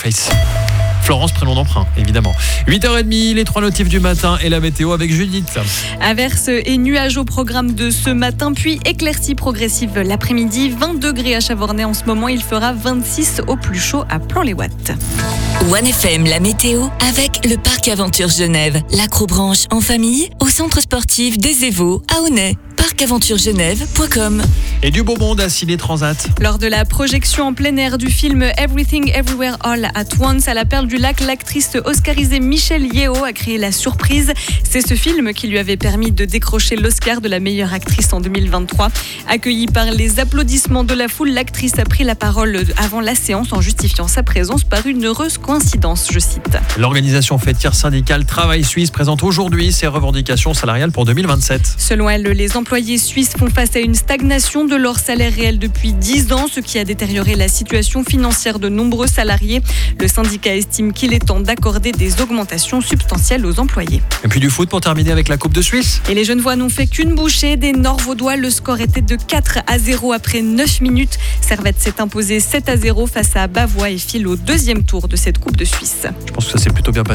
Face. Florence, prénom d'emprunt, évidemment. 8h30, les 3 notifs du matin et la météo avec Judith. Averses et nuages au programme de ce matin, puis éclaircies progressives l'après-midi. 20 degrés à Chavornay en ce moment, il fera 26 au plus chaud à Plan-les-Ouates. 1FM, la météo, avec le Parc Aventure Genève. L'acrobranche en famille, au centre sportif des Évaux, à Aunay. parcaventuregenève.com. Et du beau monde à Ciné Transat. Lors de la projection en plein air du film Everything Everywhere All at Once à la Perle du Lac, l'actrice oscarisée Michelle Yeoh a créé la surprise. C'est ce film qui lui avait permis de décrocher l'Oscar de la meilleure actrice en 2023. Accueillie par les applaudissements de la foule, l'actrice a pris la parole avant la séance en justifiant sa présence par une heureuse coïncidence, je cite. L'organisation fêtière syndicale Travail Suisse présente aujourd'hui ses revendications salariales pour 2027. Selon elle, les employés suisses font face à une stagnation de leur salaire réel depuis 10 ans, ce qui a détérioré la situation financière de nombreux salariés. Le syndicat estime qu'il est temps d'accorder des augmentations substantielles aux employés. Et puis du foot pour terminer avec la Coupe de Suisse. Et les Genevois n'ont fait qu'une bouchée des Nord-Vaudois. Le score était de 4-0 après 9 minutes. Servette s'est imposé 7-0 face à Bavois et file au deuxième tour de cette Coupe de Suisse. Je pense que ça s'est plutôt bien passé.